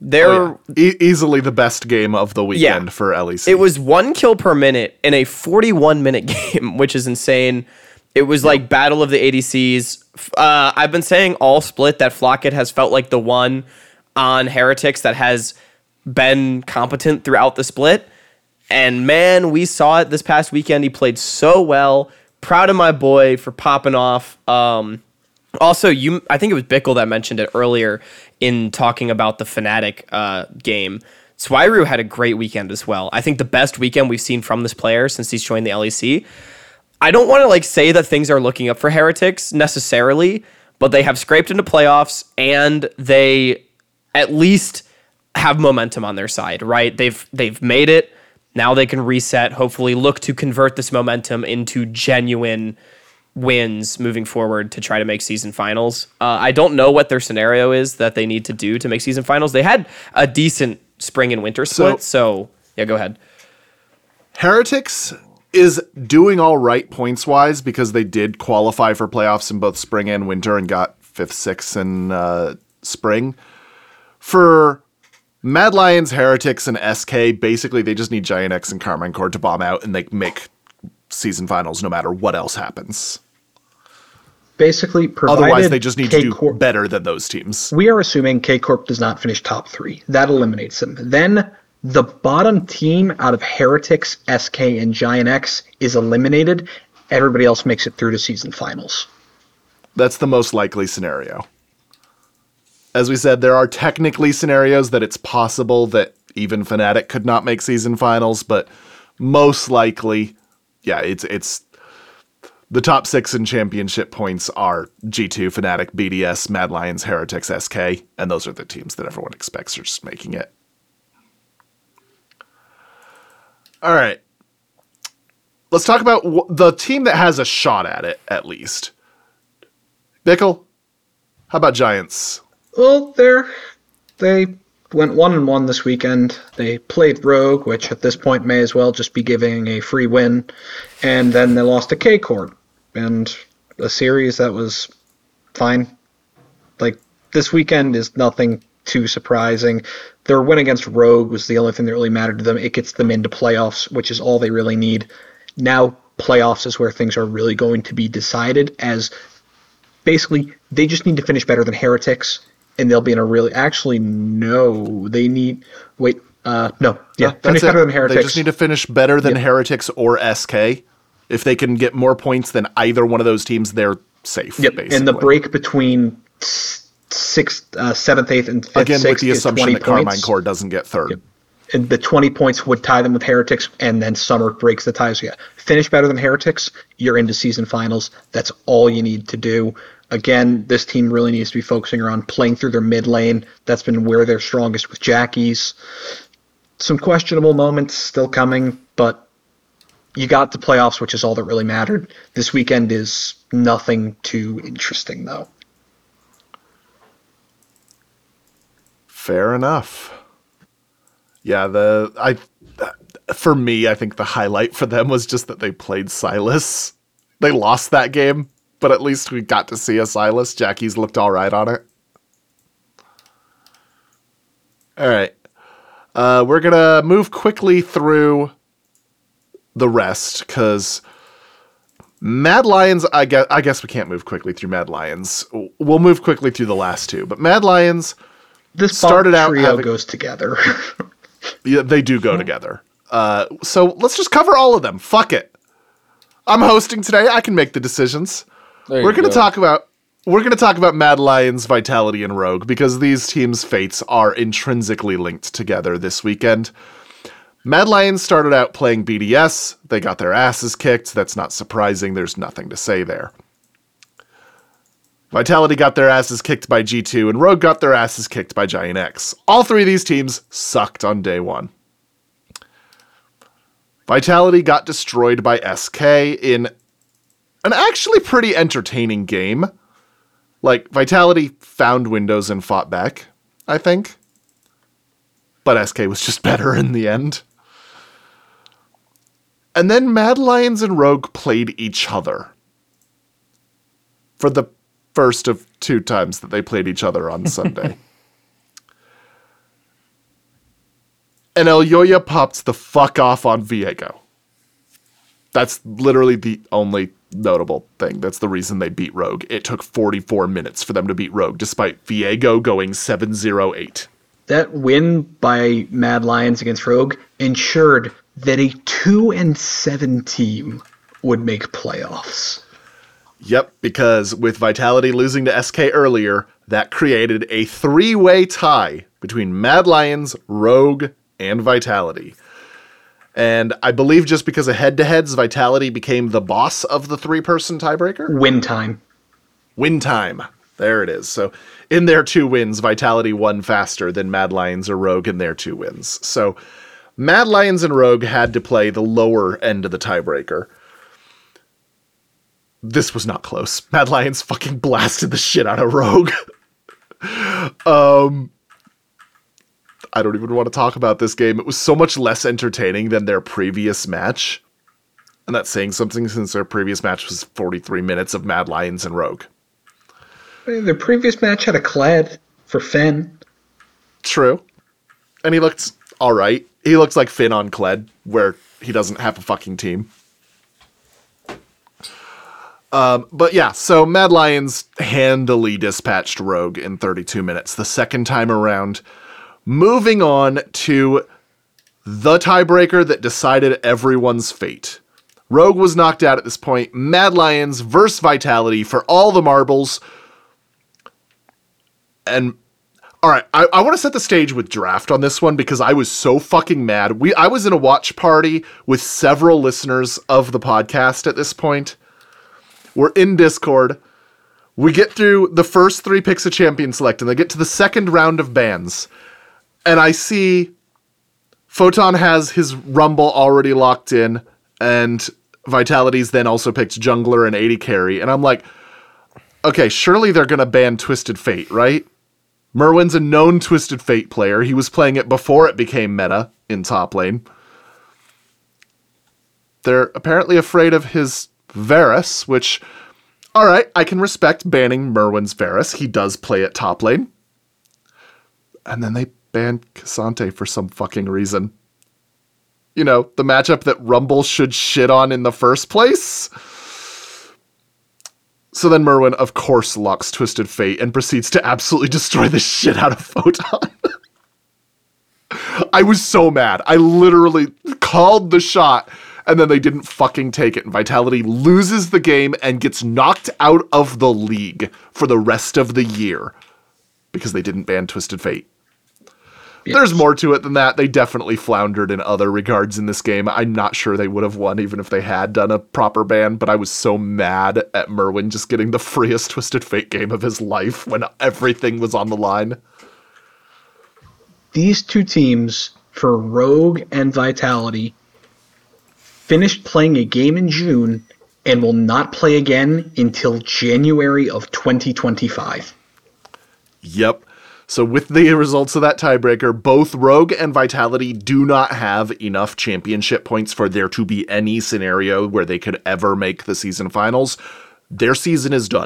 They're easily the best game of the weekend for LEC. It was 1 kill per minute in a 41-minute game, which is insane. It was like battle of the ADCs. I've been saying all split that Flocket has felt like the one on Heretics that has been competent throughout the split. And man, we saw it this past weekend. He played so well. Proud of my boy for popping off. Also, I think it was Bickle that mentioned it earlier in talking about the Fnatic game. Swyroo had a great weekend as well. I think the best weekend we've seen from this player since he's joined the LEC. I don't want to say that things are looking up for Heretics necessarily, but they have scraped into playoffs and they at least have momentum on their side, right? They've made it. Now they can reset, hopefully look to convert this momentum into genuine wins moving forward to try to make season finals. I don't know what their scenario is that they need to do to make season finals. They had a decent spring and winter split, so yeah, go ahead. Heretics is doing all right points-wise because they did qualify for playoffs in both spring and winter and got 5th, 6th in spring. For Mad Lions, Heretics, and SK, basically they just need Giant X and Carmine Core to bomb out and they make season finals no matter what else happens. Basically, otherwise they just need to do better than those teams. We are assuming K-Corp does not finish top 3. That eliminates them. Then the bottom team out of Heretics, SK, and Giant X is eliminated. Everybody else makes it through to season finals. That's the most likely scenario. As we said, there are technically scenarios that it's possible that even Fnatic could not make season finals, but most likely, yeah, it's the top 6 in championship points are G2, Fnatic, BDS, Mad Lions, Heretics, SK, and those are the teams that everyone expects are just making it. All right. Let's talk about the team that has a shot at it, at least. Bickle, how about Giants? Well, they went 1-1 this weekend. They played Rogue, which at this point may as well just be giving a free win. And then they lost to K-Corp. And a series that was fine. This weekend is nothing too surprising. Their win against Rogue was the only thing that really mattered to them. It gets them into playoffs, which is all they really need. Now, playoffs is where things are really going to be decided, as basically they just need to finish better than Heretics, and they'll be in a really... Actually, no. They need... Wait. No. Yeah, finish better than Heretics. They just need to finish better than Heretics or SK. If they can get more points than either one of those teams, they're safe, basically. And the break between 6th, 7th, 8th, and 5th, again, 6th with the assumption that points. Carmine Core doesn't get 3rd. Yep. And the 20 points would tie them with Heretics, and then Summer breaks the ties. So yeah, finish better than Heretics, you're into season finals. That's all you need to do. Again, this team really needs to be focusing on playing through their mid lane. That's been where they're strongest with Jackies. Some questionable moments still coming, but you got the playoffs, which is all that really mattered. This weekend is nothing too interesting, though. Fair enough. Yeah, for me, I think the highlight for them was just that they played Sylas. They lost that game, but at least we got to see a Sylas. Jackie's looked all right on it. All right. We're going to move quickly through the rest, because Mad Lions, I guess we can't move quickly through Mad Lions. We'll move quickly through the last two. But Mad Lions started out trio goes together. Yeah, they do go together. So let's just cover all of them. Fuck it. I'm hosting today. I can make the decisions. We're going to talk about Mad Lions, Vitality, and Rogue, because these teams' fates are intrinsically linked together this weekend. Mad Lions started out playing BDS. They got their asses kicked. That's not surprising. There's nothing to say there. Vitality got their asses kicked by G2, and Rogue got their asses kicked by Giant X. All three of these teams sucked on day one. Vitality got destroyed by SK in an actually pretty entertaining game. Vitality found windows and fought back, I think. But SK was just better in the end. And then Mad Lions and Rogue played each other. For the first of 2 times that they played each other on Sunday. And Elyoya popped the fuck off on Viego. That's literally the only notable thing. That's the reason they beat Rogue. It took 44 minutes for them to beat Rogue, despite Viego going 7-0-8. That win by Mad Lions against Rogue ensured that a 2-7 team would make playoffs. Yep, because with Vitality losing to SK earlier, that created a 3-way tie between Mad Lions, Rogue, and Vitality. And I believe just because of head-to-heads, Vitality became the boss of the 3-person tiebreaker? Win time. Win time. There it is. So in their 2 wins, Vitality won faster than Mad Lions or Rogue in their 2 wins. So Mad Lions and Rogue had to play the lower end of the tiebreaker. This was not close. Mad Lions fucking blasted the shit out of Rogue. I don't even want to talk about this game. It was so much less entertaining than their previous match. And that's saying something since their previous match was 43 minutes of Mad Lions and Rogue. Their previous match had a Kled for Finn. True. And he looked alright. He looks like Finn on Kled, where he doesn't have a fucking team. But yeah, so Mad Lions handily dispatched Rogue in 32 minutes the second time around. Moving on to the tiebreaker that decided everyone's fate. Rogue was knocked out at this point. Mad Lions versus Vitality for all the marbles. And, alright, I want to set the stage with Draft on this one because I was so fucking mad. I was in a watch party with several listeners of the podcast at this point. We're in Discord. We get through the first 3 picks of Champion Select, and they get to the second round of bans. And I see Photon has his Rumble already locked in, and Vitality's then also picked Jungler and AD Carry. And I'm like, okay, surely they're going to ban Twisted Fate, right? Merwin's a known Twisted Fate player. He was playing it before it became meta in top lane. They're apparently afraid of his Varus, which, alright, I can respect banning Merwin's Varus. He does play at top lane. And then they banned Cassante for some fucking reason. You know, the matchup that Rumble should shit on in the first place. So then Merwin, of course, locks Twisted Fate and proceeds to absolutely destroy the shit out of Photon. I was so mad. I literally called the shot, and then they didn't fucking take it. And Vitality loses the game and gets knocked out of the league for the rest of the year because they didn't ban Twisted Fate. Yes. There's more to it than that. They definitely floundered in other regards in this game. I'm not sure they would have won even if they had done a proper ban, but I was so mad at Merwin just getting the freest Twisted Fate game of his life when everything was on the line. These 2 teams, for Rogue and Vitality, finished playing a game in June and will not play again until January of 2025. Yep. So with the results of that tiebreaker, both Rogue and Vitality do not have enough championship points for there to be any scenario where they could ever make the season finals. Their season is done.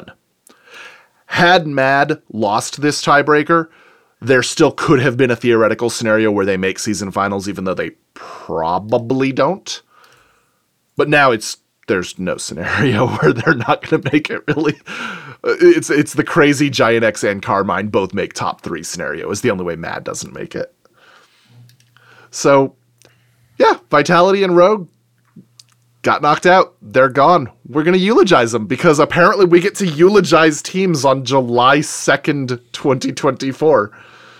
Had Mad lost this tiebreaker, there still could have been a theoretical scenario where they make season finals, even though they probably don't. But now there's no scenario where they're not going to make it, really. It's the crazy Giant X and Carmine both make top 3 scenario is the only way Mad doesn't make it. So, yeah, Vitality and Rogue got knocked out. They're gone. We're going to eulogize them because apparently we get to eulogize teams on July 2nd, 2024.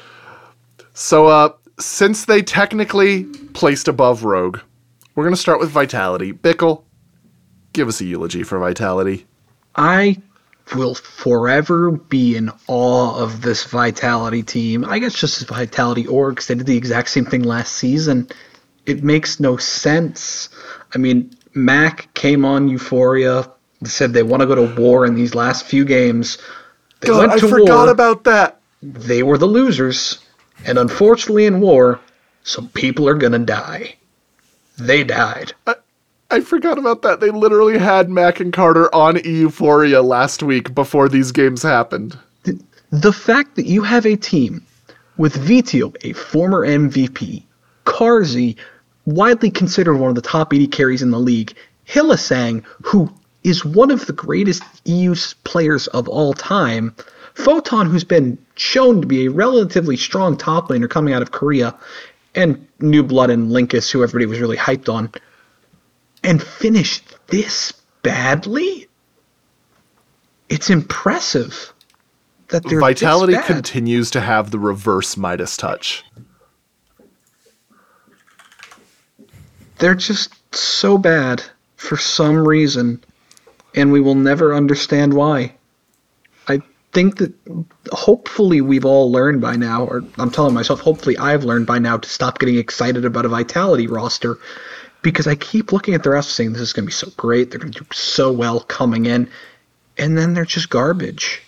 So, since they technically placed above Rogue, we're going to start with Vitality. Bickle, give us a eulogy for Vitality. I will forever be in awe of this Vitality team. I guess just as Vitality orgs, they did the exact same thing last season. It makes no sense. I mean, Mac came on Euphoria, said they want to go to war in these last few games. They God, went to I forgot war. about that. They were the losers. And unfortunately in war, some people are going to die. They died. I forgot about that. They literally had Mac and Carter on Euphoria last week before these games happened. The fact that you have a team with Vito, a former MVP, Carzy, widely considered one of the top 80 carries in the league. Hylissang, who is one of the greatest EU players of all time. Photon, who's been shown to be a relatively strong top laner coming out of Korea. And New Blood and Linkus, who everybody was really hyped on. And finished this badly? It's impressive that they're Vitality this bad. continues to have the reverse Midas touch. They're just so bad for some reason, and we will never understand why. I think that hopefully we've all learned by now, or I'm telling myself, hopefully I've learned by now to stop getting excited about a Vitality roster, because I keep looking at the rest saying this is going to be so great, they're going to do so well coming in, and then they're just garbage.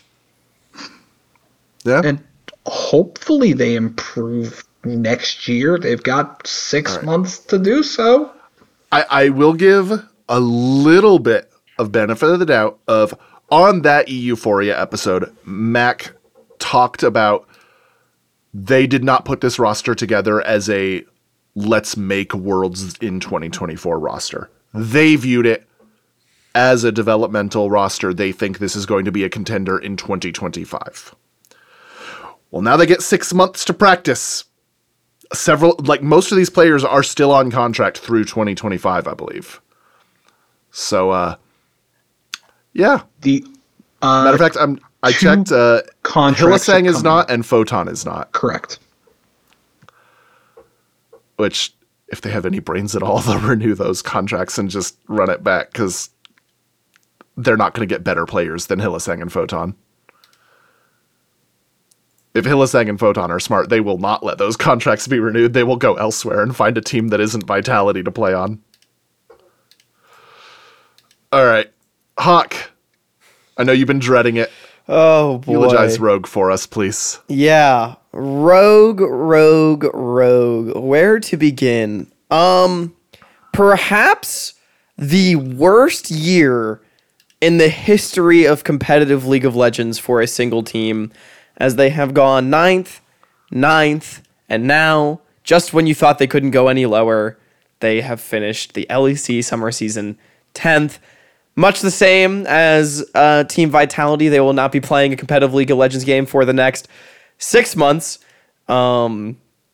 Yeah. And hopefully they improve next year. They've got 6 months to do so. I will give a little bit of benefit of the doubt of on that Euphoria episode, Mac talked about they did not put this roster together as a let's make Worlds in 2024 roster. They viewed it as a developmental roster. They think this is going to be a contender in 2025. Well, now they get 6 months to practice. Most of these players are still on contract through 2025, I believe. So, yeah. The Matter of fact, I checked. contracts Hylissang are is coming. not, and Photon is not. Correct. Which, if they have any brains at all, they'll renew those contracts and just run it back, because they're not going to get better players than Hylissang and Photon. If Hylissang and Photon are smart, they will not let those contracts be renewed. They will go elsewhere and find a team that isn't Vitality to play on. All right. Hawk, I know you've been dreading it. Oh, boy. Eulogize Rogue for us, please. Yeah. Rogue. Where to begin? Perhaps the worst year in the history of competitive League of Legends for a single team, as they have gone 9th, and now, just when you thought they couldn't go any lower, they have finished the LEC summer season 10th. Much the same as Team Vitality, they will not be playing a competitive League of Legends game for the next 6 months. And,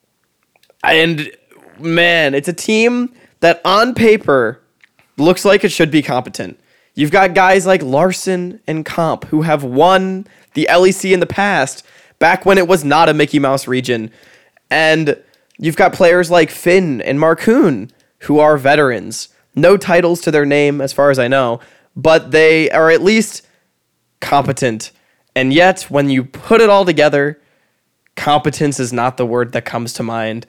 man, it's a team that on paper looks like it should be competent. You've got guys like Larson and Comp who have won the LEC in the past, back when it was not a Mickey Mouse region. And you've got players like Finn and Marcoon who are veterans. No titles to their name as far as I know, but they are at least competent. And yet, when you put it all together, competence is not the word that comes to mind.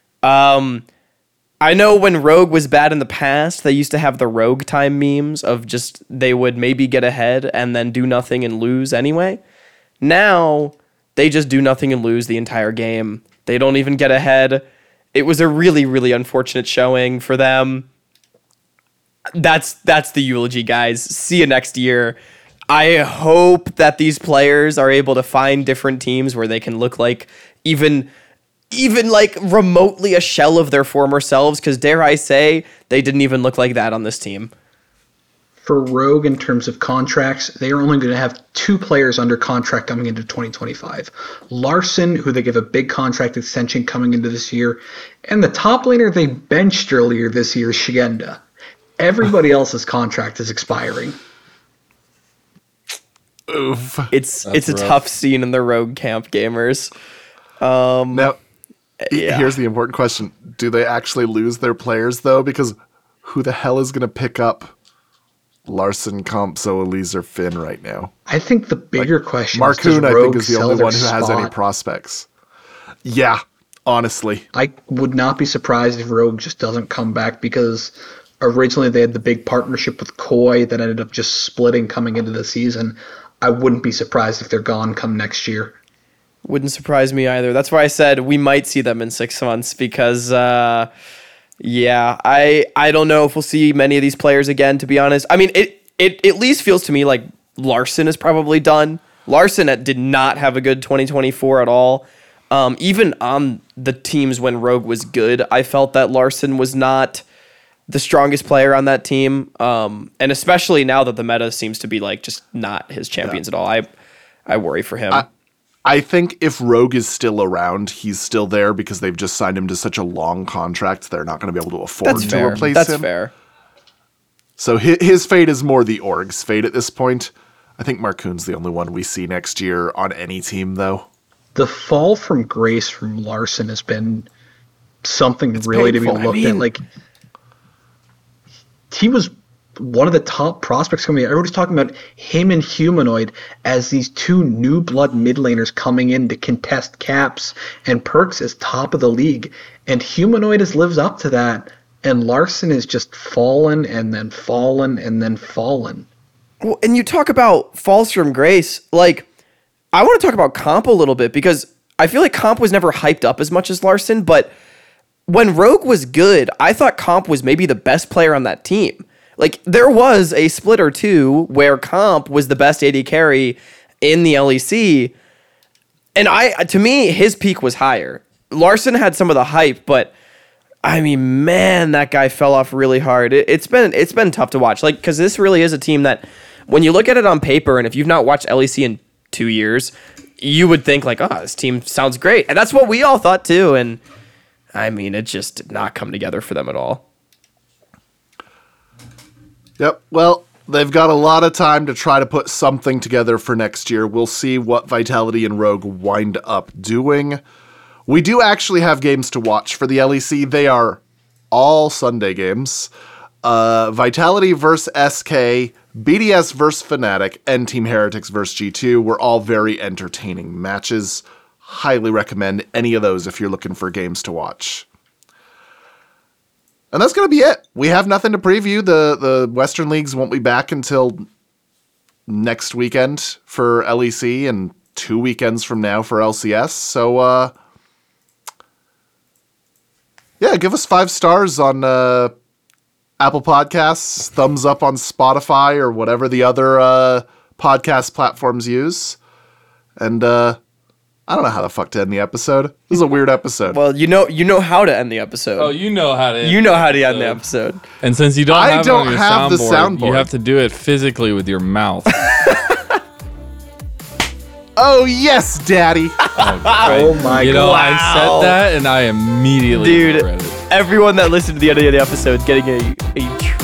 I know when Rogue was bad in the past, they used to have the Rogue time memes of just they would maybe get ahead and then do nothing and lose anyway. Now, they just do nothing and lose the entire game. They don't even get ahead. It was a really, really unfortunate showing for them. That's the eulogy, guys. See you next year. I hope that these players are able to find different teams where they can look like even like remotely a shell of their former selves, because dare I say, they didn't even look like that on this team. For Rogue, in terms of contracts, they are only going to have 2 players under contract coming into 2025. Larson, who they give a big contract extension coming into this year, and the top laner they benched earlier this year, Shienda. Everybody else's contract is expiring. Oof. It's a rough. tough scene in the Rogue camp, gamers. Now, Yeah. here's the important question. Do they actually lose their players, though? Because who the hell is going to pick up Larson, Comp, Zoelise, or Finn right now? I think the bigger question is, does Marcoon, I Rogue think, is the sell only their one who has any spot? prospects. Yeah, honestly. I would not be surprised if Rogue just doesn't come back, because originally they had the big partnership with Koi that ended up just splitting coming into the season. I wouldn't be surprised if they're gone come next year. Wouldn't surprise me either. That's why I said we might see them in 6 months, because, I don't know if we'll see many of these players again, to be honest. I mean, it at least feels to me like Larson is probably done. Larson did not have a good 2024 at all. Even on the teams when Rogue was good, I felt that Larson was not the strongest player on that team. And especially now that the meta seems to be like just not his champions at all. I worry for him. I think if Rogue is still around, he's still there because they've just signed him to such a long contract. They're not going to be able to afford to replace him. That's fair. So his fate is more the org's fate at this point. I think Marcoon's the only one we see next year on any team, though. The fall from grace from Larson has been something really painful. to be looked at. Like, he was one of the top prospects coming in. Everybody's talking about him and Humanoid as these two new blood mid laners coming in to contest caps, and Perkz is top of the league. And Humanoid has lived up to that, and Larson is just fallen and then fallen and then fallen. Well, and you talk about falls from grace. Like, I want to talk about Comp a little bit because I feel like Comp was never hyped up as much as Larson, but when Rogue was good, I thought Comp was maybe the best player on that team. Like, there was a split or two where Comp was the best AD carry in the LEC, and to me, his peak was higher. Larson had some of the hype, but I mean, man, that guy fell off really hard. It's been tough to watch, like, because this really is a team that, when you look at it on paper, and if you've not watched LEC in 2 years, you would think like, oh, this team sounds great, and that's what we all thought too. And I mean, it just did not come together for them at all. Yep. Well, they've got a lot of time to try to put something together for next year. We'll see what Vitality and Rogue wind up doing. We do actually have games to watch for the LEC. They are all Sunday games. Vitality versus SK, BDS versus Fnatic, and Team Heretics versus G2 were all very entertaining matches. Highly recommend any of those if you're looking for games to watch. And that's going to be it. We have nothing to preview. The Western Leagues won't be back until next weekend for LEC and 2 weekends from now for LCS. So, yeah, give us 5 stars on Apple Podcasts, thumbs up on Spotify or whatever the other podcast platforms use. And I don't know how the fuck to end the episode. This is a weird episode. Well, you know how to end the episode. Oh, you know how to end end the episode. And since you don't have it on your the soundboard, you have to do it physically with your mouth. Oh, yes, Daddy. Oh my You know, God. I said that and I immediately regret it. Everyone that listened to the end of the episode getting a treat.